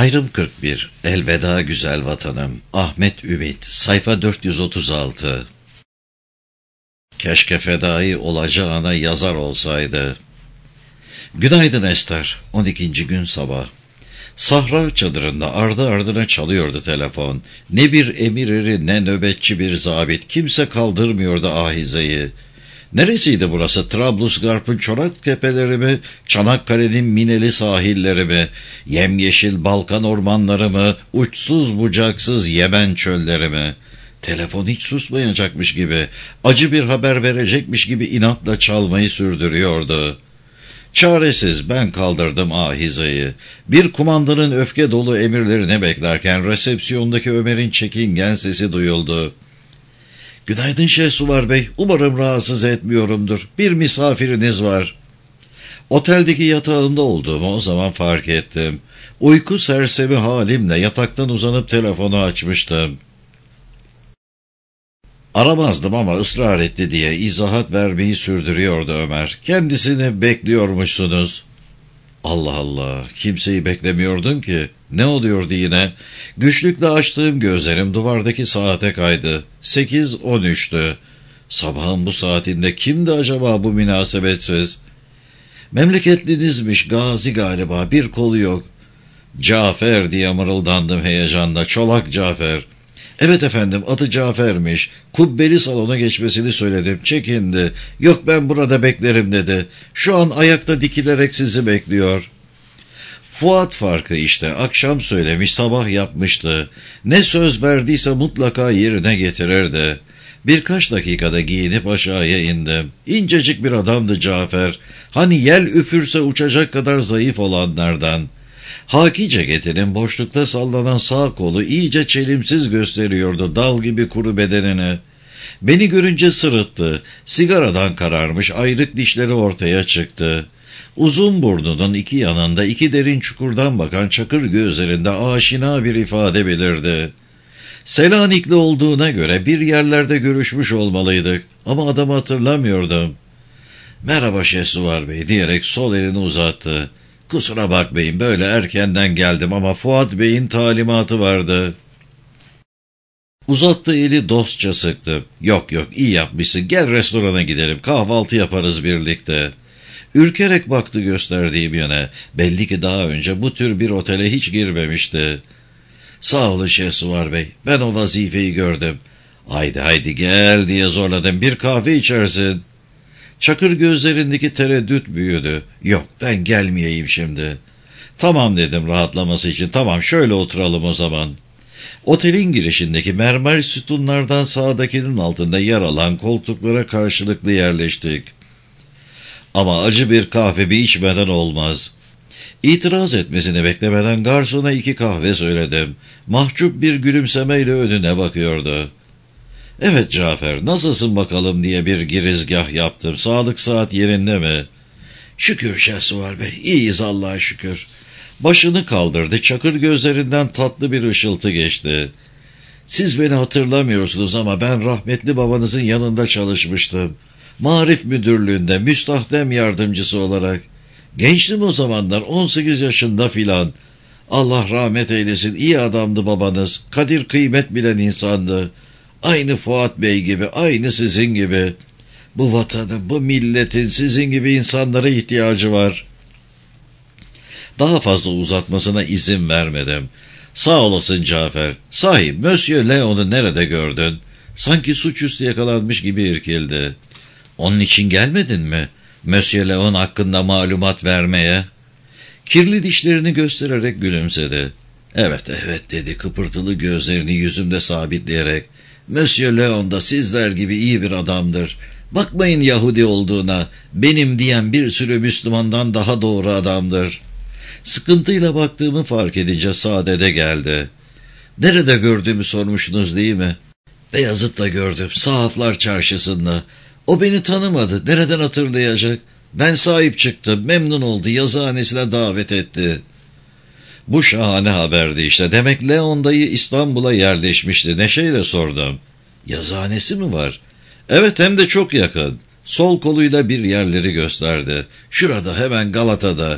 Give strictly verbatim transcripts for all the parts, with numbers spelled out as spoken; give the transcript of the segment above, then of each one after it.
Ayrım kırk bir. Elveda güzel vatanım. Ahmet Ümit. Sayfa dört yüz otuz altı. Keşke fedai olacağına yazar olsaydı. Günaydın Ester. on ikinci gün sabah. Sahra çadırında ardı ardına çalıyordu telefon. Ne bir emir eri ne nöbetçi bir zabit. Kimse kaldırmıyordu ahizeyi. Neresiydi burası? Trablusgarp'ın çorak tepeleri mi? Çanakkale'nin mineli sahilleri mi? Yemyeşil Balkan ormanları mı? Uçsuz bucaksız Yemen çölleri mi? Telefon hiç susmayacakmış gibi, acı bir haber verecekmiş gibi inatla çalmayı sürdürüyordu. Çaresiz ben kaldırdım ahizeyi. Bir kumandanın öfke dolu emirlerini beklerken resepsiyondaki Ömer'in çekingen sesi duyuldu. "Günaydın Şehsuvar Bey, umarım rahatsız etmiyorumdur. Bir misafiriniz var." Oteldeki yatağında olduğumu o zaman fark ettim. Uyku sersemi halimle yataktan uzanıp telefonu açmıştım. Aramazdım ama ısrar etti diye izahat vermeyi sürdürüyordu Ömer. "Kendisini bekliyormuşsunuz." Allah Allah, kimseyi beklemiyordum ki. Ne oluyordu yine? Güçlükle açtığım gözlerim duvardaki saate kaydı. Sekiz on üçtü. Sabahın bu saatinde kimdi acaba bu münasebetsiz? "Memleketlinizmiş, Gazi galiba, bir kolu yok." "Cafer" diye mırıldandım heyecanla. "Çolak Cafer." "Evet efendim, adı Cafer'miş. Kubbeli salona geçmesini söyledim. Çekindi. Yok, ben burada beklerim dedi. Şu an ayakta dikilerek sizi bekliyor." Fuat farkı işte. Akşam söylemiş, sabah yapmıştı. Ne söz verdiyse mutlaka yerine getirirdi. Birkaç dakikada giyinip aşağıya indim. İncecik bir adamdı Cafer. Hani yel üfürse uçacak kadar zayıf olanlardan. Haki ceketinin boşlukta sallanan sağ kolu iyice çelimsiz gösteriyordu dal gibi kuru bedenini. Beni görünce sırıttı. Sigaradan kararmış ayrık dişleri ortaya çıktı. Uzun burnunun iki yanında iki derin çukurdan bakan çakır gözlerinde aşina bir ifade belirdi. Selanikli olduğuna göre bir yerlerde görüşmüş olmalıydık ama adamı hatırlamıyordum. "Merhaba Şehsuvar Bey" diyerek sol elini uzattı. "Kusura bakmayın, böyle erkenden geldim ama Fuat Bey'in talimatı vardı." Uzattığı eli dostça sıktı. "Yok yok, iyi yapmışsın, gel restorana gidelim, kahvaltı yaparız birlikte." Ürkerek baktı gösterdiğim yöne. Belli ki daha önce bu tür bir otele hiç girmemişti. "Sağ olun Şehsuvar Bey, ben o vazifeyi gördüm." "Haydi haydi gel" diye zorladım. "Bir kahve içersin." Çakır gözlerindeki tereddüt büyüdü. "Yok, ben gelmeyeyim şimdi." "Tamam" dedim rahatlaması için. "Tamam, şöyle oturalım o zaman." Otelin girişindeki mermer sütunlardan sağdakinin altında yer alan koltuklara karşılıklı yerleştik. Ama acı bir kahve bir içmeden olmaz. İtiraz etmesini beklemeden garsona iki kahve söyledim. Mahcup bir gülümsemeyle önüne bakıyordu. "Evet Cafer, nasılsın bakalım?" diye bir girizgah yaptım. "Sağlık saat yerinde mi?" "Şükür Şehsuvar Bey, iyiyiz Allah'a şükür." Başını kaldırdı, çakır gözlerinden tatlı bir ışıltı geçti. "Siz beni hatırlamıyorsunuz ama ben rahmetli babanızın yanında çalışmıştım. Marif Müdürlüğü'nde müstahdem yardımcısı olarak. Gençtim o zamanlar, on sekiz yaşında filan. Allah rahmet eylesin, iyi adamdı babanız. Kadir kıymet bilen insandı. Aynı Fuat Bey gibi, aynı sizin gibi. Bu vatanın, bu milletin sizin gibi insanlara ihtiyacı var." Daha fazla uzatmasına izin vermedim. "Sağ olasın Cafer. Sahi Monsieur Leon'u nerede gördün?" Sanki suçüstü yakalanmış gibi irkildi. "Onun için gelmedin mi? Monsieur Leon hakkında malumat vermeye?" Kirli dişlerini göstererek gülümsedi. "Evet evet" dedi kıpırtılı gözlerini yüzümde sabitleyerek. "Monsieur Leon da sizler gibi iyi bir adamdır. Bakmayın Yahudi olduğuna, benim diyen bir sürü Müslümandan daha doğru adamdır." Sıkıntıyla baktığımı fark edince saadete geldi. "Nerede gördüğümü sormuşsunuz değil mi?" "Beyazıt'ta gördüm, Sahaflar Çarşısı'nda. O beni tanımadı, nereden hatırlayacak? Ben sahip çıktım, memnun oldu, yazıhanesine davet etti." Bu şahane haberdi işte. Demek Leon dayı İstanbul'a yerleşmişti. Neşeyle sordum. "Yazıhanesi mi var?" "Evet, hem de çok yakın." Sol koluyla bir yerleri gösterdi. "Şurada, hemen Galata'da.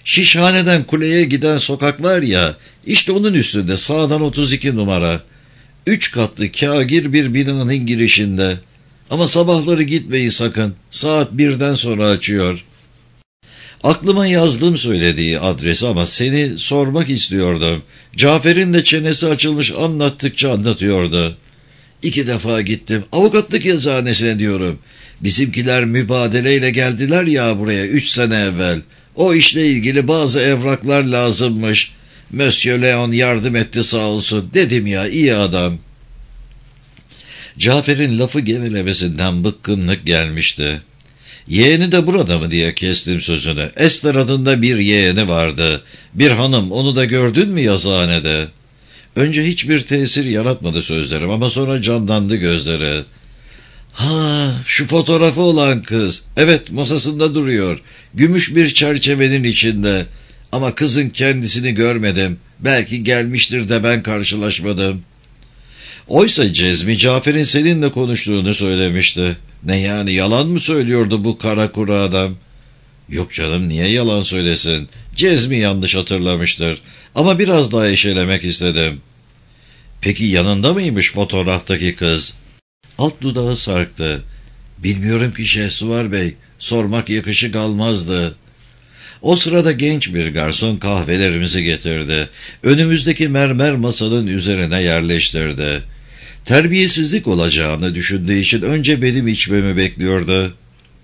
Şişhaneden kuleye giden sokak var ya, işte onun üstünde sağdan otuz iki numara. Üç katlı kâgir bir binanın girişinde. Ama sabahları gitmeyin sakın. Saat birden sonra açıyor. Aklıma yazdım söylediği adresi ama seni sormak istiyordum. Cafer'in de çenesi açılmış anlattıkça anlatıyordu. İki defa gittim. Avukatlık yazıhanesine diyorum. Bizimkiler mübadeleyle geldiler ya buraya üç sene evvel. O işle ilgili bazı evraklar lazımmış. Monsieur Leon yardım etti sağ olsun. Dedim ya iyi adam. Cafer'in lafı gevelemesinden bıkkınlık gelmişti. Yeğeni de burada mı diye kestim sözünü. Ester adında bir yeğeni vardı. Bir hanım, onu da gördün mü yazıhanede? Önce hiçbir tesir yaratmadı sözlerim ama sonra canlandı gözleri. Ha, şu fotoğrafı olan kız. Evet, masasında duruyor. Gümüş bir çerçevenin içinde. Ama kızın kendisini görmedim. Belki gelmiştir de ben karşılaşmadım. Oysa Cezmi Cafer'in seninle konuştuğunu söylemişti. Ne yani, yalan mı söylüyordu bu kara kuru adam? Yok canım, niye yalan söylesin? Cezmi yanlış hatırlamıştır. Ama biraz daha eşelemek istedim. Peki yanında mıymış fotoğraftaki kız? Alt dudağı sarktı. Bilmiyorum ki Şehsuvar Bey, sormak yakışık almazdı. O sırada genç bir garson kahvelerimizi getirdi. Önümüzdeki mermer masanın üzerine yerleştirdi. Terbiyesizlik olacağını düşündüğü için önce benim içmemi bekliyordu.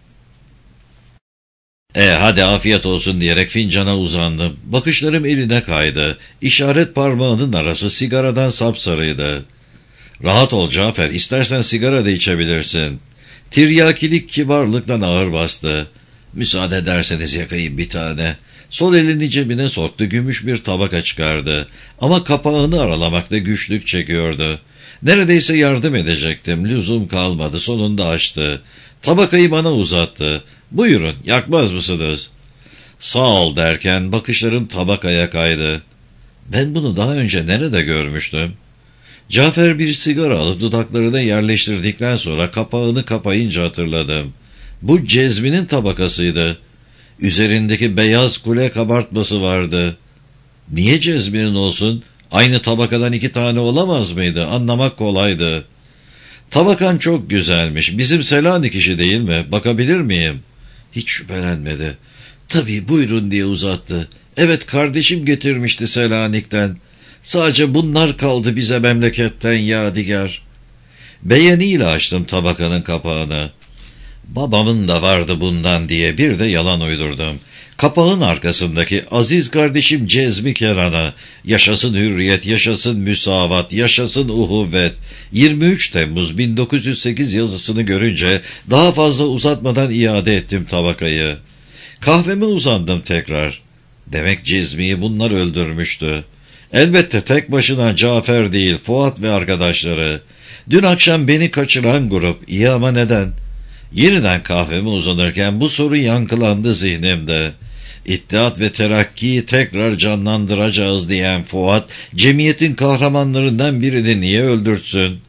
E hadi afiyet olsun diyerek fincana uzandım. Bakışlarım eline kaydı. İşaret parmağının arası sigaradan sapsarıydı. Rahat ol Cafer, istersen sigara da içebilirsin. Tiryakilik kibarlıktan ağır bastı. Müsaade ederseniz yakayım bir tane. Sol elini cebine soktu, gümüş bir tabaka çıkardı. Ama kapağını aralamakta güçlük çekiyordu. Neredeyse yardım edecektim, lüzum kalmadı, sonunda açtı. Tabakayı bana uzattı. Buyurun, yakmaz mısınız? Sağ ol derken bakışlarım tabakaya kaydı. Ben bunu daha önce nerede görmüştüm? Cafer bir sigara alıp dudaklarına yerleştirdikten sonra kapağını kapayınca hatırladım. Bu Cezmi'nin tabakasıydı. Üzerindeki beyaz kule kabartması vardı. Niye Cezmi'nin olsun? Aynı tabakadan iki tane olamaz mıydı? Anlamak kolaydı. Tabakan çok güzelmiş. Bizim Selanik işi değil mi? Bakabilir miyim? Hiç şüphelenmedi. Tabii buyurun diye uzattı. Evet, kardeşim getirmişti Selanik'ten. Sadece bunlar kaldı bize memleketten yadigar. Beğeniyle açtım tabakanın kapağını. Babamın da vardı bundan diye bir de yalan uydurdum. Kapağın arkasındaki aziz kardeşim Cezmi Keran'a, yaşasın hürriyet, yaşasın müsavat, yaşasın uhuvvet, yirmi üç Temmuz bin dokuz yüz sekiz yazısını görünce daha fazla uzatmadan iade ettim tabakayı. Kahveme uzandım tekrar. Demek Cezmi'yi bunlar öldürmüştü. Elbette tek başına Cafer değil, Fuat ve arkadaşları. Dün akşam beni kaçıran grup. İyi ama neden? Yeniden kahveme uzanırken bu soru yankılandı zihnimde. İttihat ve Terakki'yi tekrar canlandıracağız diyen Fuat, cemiyetin kahramanlarından birini niye öldürtsün?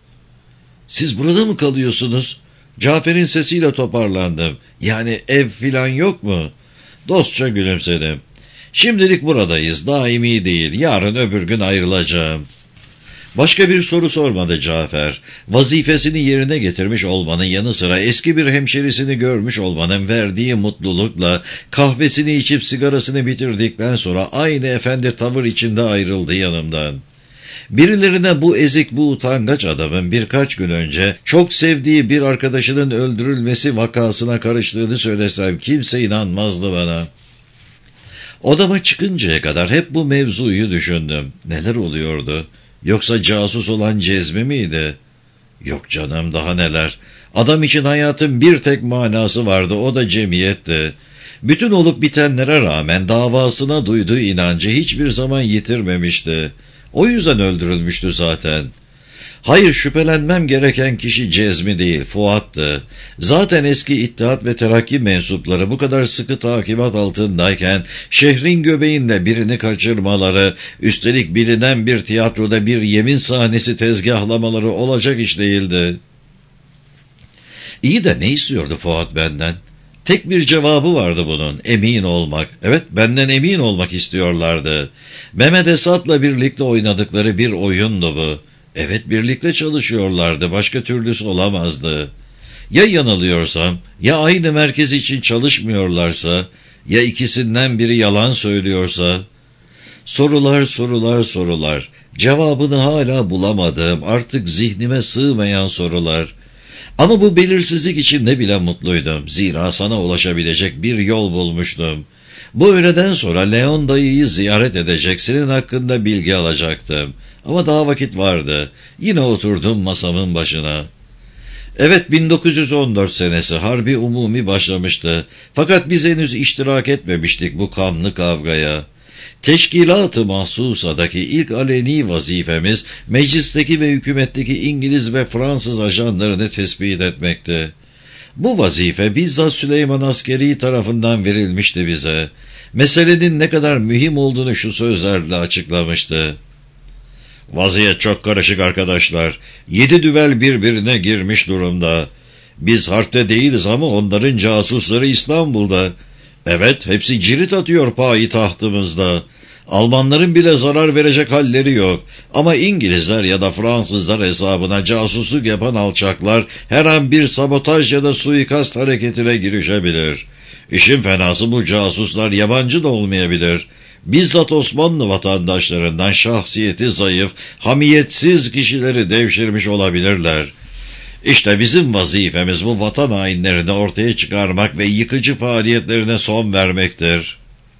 Siz burada mı kalıyorsunuz? Cafer'in sesiyle toparlandım. Yani ev filan yok mu? Dostça gülümsedim. Şimdilik buradayız, daimi değil, yarın öbür gün ayrılacağım. Başka bir soru sormadı Cafer. Vazifesini yerine getirmiş olmanın yanı sıra eski bir hemşerisini görmüş olmanın verdiği mutlulukla kahvesini içip sigarasını bitirdikten sonra aynı efendi tavır içinde ayrıldı yanımdan. Birilerine bu ezik, bu utangaç adamın birkaç gün önce çok sevdiği bir arkadaşının öldürülmesi vakasına karıştığını söylesem kimse inanmazdı bana. Odama çıkıncaya kadar hep bu mevzuyu düşündüm. Neler oluyordu? Yoksa casus olan Cezmi miydi? Yok canım, daha neler. Adam için hayatın bir tek manası vardı, o da cemiyetti. Bütün olup bitenlere rağmen davasına duyduğu inancı hiçbir zaman yitirmemişti. O yüzden öldürülmüştü zaten. Hayır, şüphelenmem gereken kişi Cezmi değil, Fuat'tı. Zaten eski İttihat ve Terakki mensupları bu kadar sıkı takibat altındayken şehrin göbeğinde birini kaçırmaları, üstelik bilinen bir tiyatroda bir yemin sahnesi tezgahlamaları olacak iş değildi. İyi de ne istiyordu Fuat benden? Tek bir cevabı vardı bunun: emin olmak. Evet, benden emin olmak istiyorlardı. Mehmet Esat'la birlikte oynadıkları bir oyundu bu. Evet, birlikte çalışıyorlardı, başka türlüsü olamazdı. Ya yanılıyorsam, ya aynı merkez için çalışmıyorlarsa, ya ikisinden biri yalan söylüyorsa? Sorular, sorular, sorular. Cevabını hala bulamadığım, artık zihnime sığmayan sorular. Ama bu belirsizlik içinde bile mutluydum. Zira sana ulaşabilecek bir yol bulmuştum. Bu öğleden sonra Leon dayıyı ziyaret edecek, senin hakkında bilgi alacaktım. Ama daha vakit vardı. Yine oturdum masamın başına. Evet, bin dokuz yüz on dört senesi Harbi Umumi başlamıştı. Fakat biz henüz iştirak etmemiştik bu kanlı kavgaya. Teşkilat-ı Mahsusa'daki ilk aleni vazifemiz, meclisteki ve hükümetteki İngiliz ve Fransız ajanlarını tespit etmekti. Bu vazife bizzat Süleyman Askeri tarafından verilmişti bize. Meselenin ne kadar mühim olduğunu şu sözlerle açıklamıştı: "Vaziyet çok karışık arkadaşlar. Yedi düvel birbirine girmiş durumda. Biz harpte değiliz ama onların casusları İstanbul'da. Evet, hepsi cirit atıyor payitahtımızda. Almanların bile zarar verecek halleri yok. Ama İngilizler ya da Fransızlar hesabına casusluk yapan alçaklar her an bir sabotaj ya da suikast hareketine girişebilir. İşin fenası, bu casuslar yabancı da olmayabilir. Bizzat Osmanlı vatandaşlarından şahsiyeti zayıf, hamiyetsiz kişileri devşirmiş olabilirler. İşte bizim vazifemiz bu vatan hainlerini ortaya çıkarmak ve yıkıcı faaliyetlerine son vermektir."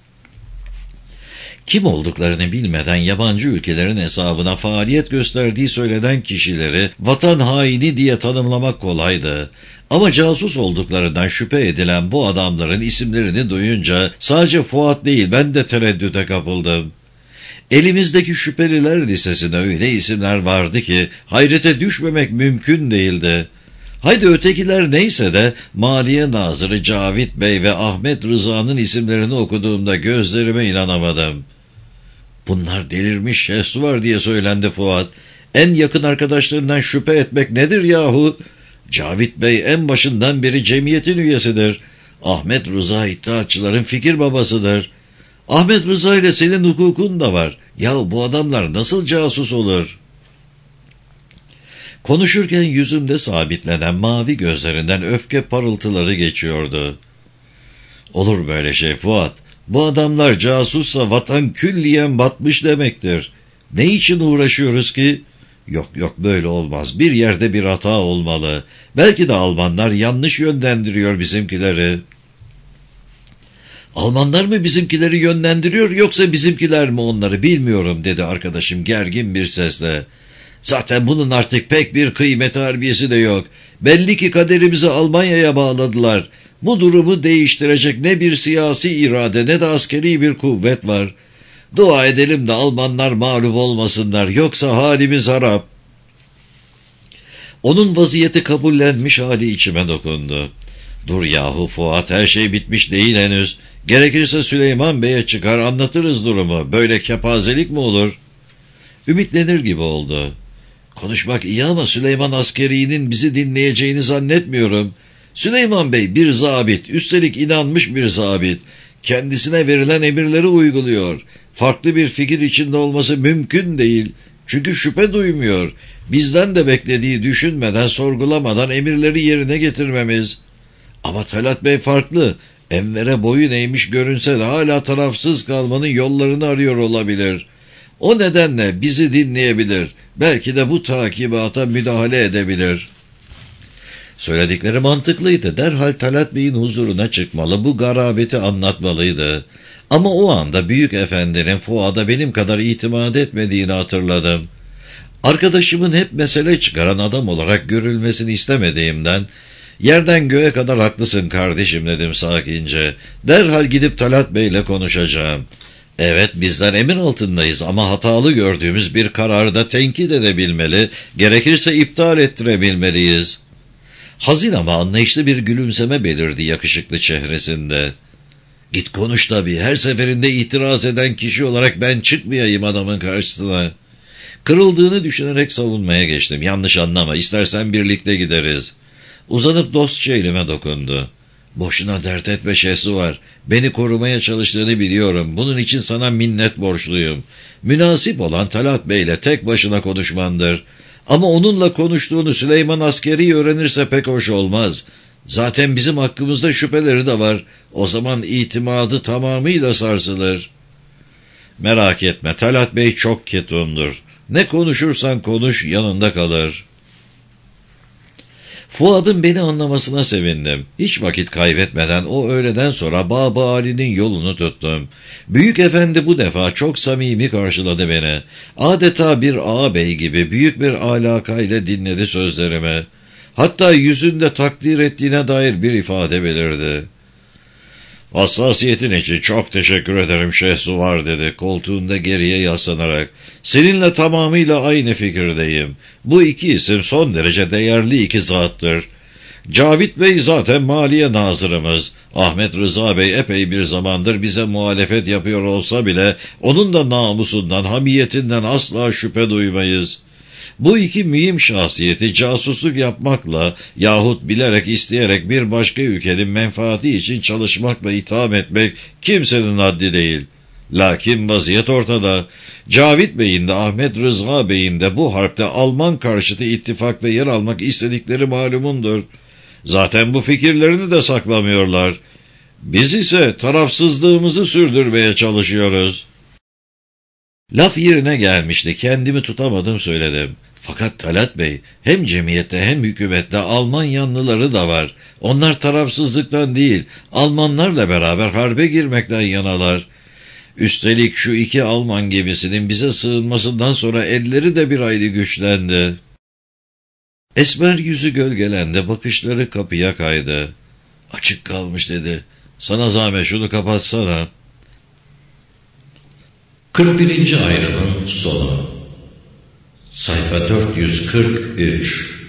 Kim olduklarını bilmeden yabancı ülkelerin hesabına faaliyet gösterdiği söylenen kişileri vatan haini diye tanımlamak kolaydı. Ama casus olduklarından şüphe edilen bu adamların isimlerini duyunca sadece Fuat değil, ben de tereddüte kapıldım. Elimizdeki şüpheliler listesinde öyle isimler vardı ki hayrete düşmemek mümkün değildi. Haydi ötekiler neyse de Maliye Nazırı Cavit Bey ve Ahmet Rıza'nın isimlerini okuduğumda gözlerime inanamadım. "Bunlar delirmiş Şehsuvar" diye söylendi Fuat. "En yakın arkadaşlarından şüphe etmek nedir yahu? Cavit Bey en başından beri cemiyetin üyesidir. Ahmet Rıza iddiatçıların fikir babasıdır. Ahmet Rıza ile senin hukukun da var. Ya bu adamlar nasıl casus olur?" Konuşurken yüzümde sabitlenen mavi gözlerinden öfke parıltıları geçiyordu. "Olur böyle şey Fuat. Bu adamlar casussa vatan külliyen batmış demektir. Ne için uğraşıyoruz ki? Yok yok, böyle olmaz. Bir yerde bir hata olmalı. Belki de Almanlar yanlış yönlendiriyor bizimkileri." "Almanlar mı bizimkileri yönlendiriyor, yoksa bizimkiler mi onları, bilmiyorum," dedi arkadaşım gergin bir sesle. "Zaten bunun artık pek bir kıymeti harbiyesi de yok. Belli ki kaderimizi Almanya'ya bağladılar. Bu durumu değiştirecek ne bir siyasi irade ne de askeri bir kuvvet var. Dua edelim de Almanlar mağlup olmasınlar, yoksa halimiz harap." Onun vaziyeti kabullenmiş hali içime dokundu. "Dur yahu Fuat, her şey bitmiş değil henüz. Gerekirse Süleyman Bey'e çıkar anlatırız durumu. Böyle kepazelik mi olur?" Ümitlenir gibi oldu. "Konuşmak iyi ama Süleyman Askeri'nin bizi dinleyeceğini zannetmiyorum. Süleyman Bey bir zabit, üstelik inanmış bir zabit. Kendisine verilen emirleri uyguluyor. Farklı bir fikir içinde olması mümkün değil. Çünkü şüphe duymuyor. Bizden de beklediği, düşünmeden, sorgulamadan emirleri yerine getirmemiz. Ama Talat Bey farklı. Enver'e boyun eğmiş görünse de hala tarafsız kalmanın yollarını arıyor olabilir. O nedenle bizi dinleyebilir. Belki de bu takibata müdahale edebilir." Söyledikleri mantıklıydı. Derhal Talat Bey'in huzuruna çıkmalı, bu garabeti anlatmalıydı. Ama o anda büyük efendinin Fuat'a benim kadar itimat etmediğini hatırladım. Arkadaşımın hep mesele çıkaran adam olarak görülmesini istemediğimden, "Yerden göğe kadar haklısın kardeşim," dedim sakince. "Derhal gidip Talat Bey'le konuşacağım. Evet, bizler emir altındayız ama hatalı gördüğümüz bir kararı da tenkit edebilmeli, gerekirse iptal ettirebilmeliyiz." Hazin ama anlayışlı bir gülümseme belirdi yakışıklı çehresinde. "Git konuş tabii. Her seferinde itiraz eden kişi olarak ben çıkmayayım adamın karşısına." Kırıldığını düşünerek savunmaya geçtim. "Yanlış anlama, istersen birlikte gideriz." Uzanıp dostça elime dokundu. Boşuna dert etme Şehsuvar. Beni korumaya çalıştığını biliyorum. Bunun için sana minnet borçluyum. Münasip olan Talat Bey'le tek başına konuşmandır. Ama onunla konuştuğunu Süleyman Askeri öğrenirse pek hoş olmaz. Zaten bizim hakkımızda şüpheleri de var. O zaman itimadı tamamıyla sarsılır. Merak etme, Talat Bey çok ketumdur. Ne konuşursan konuş, yanında kalır. Fuad'ın beni anlamasına sevindim. Hiç vakit kaybetmeden o öğleden sonra Baba Ali'nin yolunu tuttum. Büyük efendi bu defa çok samimi karşıladı beni. Adeta bir ağabey gibi büyük bir alakayla dinledi sözlerimi. Hatta yüzünde takdir ettiğine dair bir ifade belirdi. Hassasiyetin için çok teşekkür ederim Şehsuvar dedi koltuğunda geriye yaslanarak. Seninle tamamıyla aynı fikirdeyim. Bu iki isim son derece değerli iki zattır. Cavit Bey zaten Maliye Nazırımız. Ahmet Rıza Bey epey bir zamandır bize muhalefet yapıyor olsa bile onun da namusundan, hamiyetinden asla şüphe duymayız. Bu iki mühim şahsiyeti casusluk yapmakla yahut bilerek isteyerek bir başka ülkenin menfaati için çalışmakla itham etmek kimsenin haddi değil. Lakin vaziyet ortada. Cavit Bey'in de Ahmet Rıza Bey'in de bu harpte Alman karşıtı ittifakta yer almak istedikleri malumundur. Zaten bu fikirlerini de saklamıyorlar. Biz ise tarafsızlığımızı sürdürmeye çalışıyoruz. Laf yerine gelmişti. Kendimi tutamadım söyledim. Fakat Talat Bey, hem cemiyette hem hükümette Alman yanlıları da var. Onlar tarafsızlıktan değil, Almanlarla beraber harbe girmekten yanalar. Üstelik şu iki Alman gemisinin bize sığınmasından sonra elleri de bir hayli güçlendi. Esmer yüzü gölgelendi, bakışları kapıya kaydı. Açık kalmış dedi. Sana zahmet şunu kapatsana. kırk birinci ayrımın sonu. Sayfa dört yüz kırk üç.